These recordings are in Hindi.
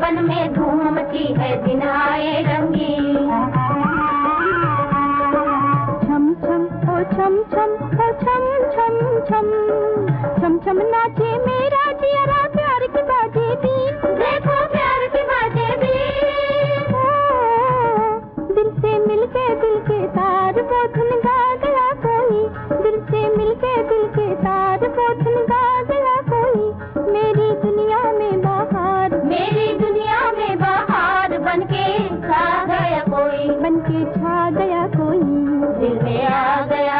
बचपन में धूम मची है दिन आए रंगीन। छम छम ओ छम छम ओ छम छम छम, छम छम नाचे मेरा जिया प्यार की बाजे बीन। देखो प्यार की बाजे बीन। दिल से मिलके दिल के तार वो धुन गा गया कोई, दिल से मिलके दिल के तार वो धुन गा गया कोई। मेरी दुनिया में बाहर, मेरी दुनिया में बाहर बनके छा गया कोई, बनके छा गया कोई, दिल में आ गया।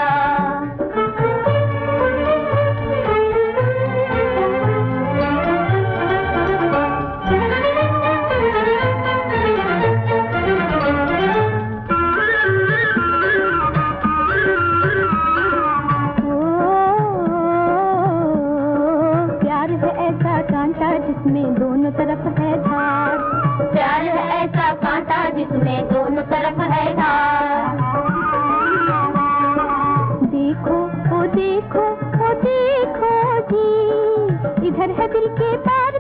जिसमें दोनों तरफ है धार, प्यार है ऐसा कांटा जिसमें दोनों तरफ है धार। देखो ओ देखो ओ देखो जी, इधर है दिल के पार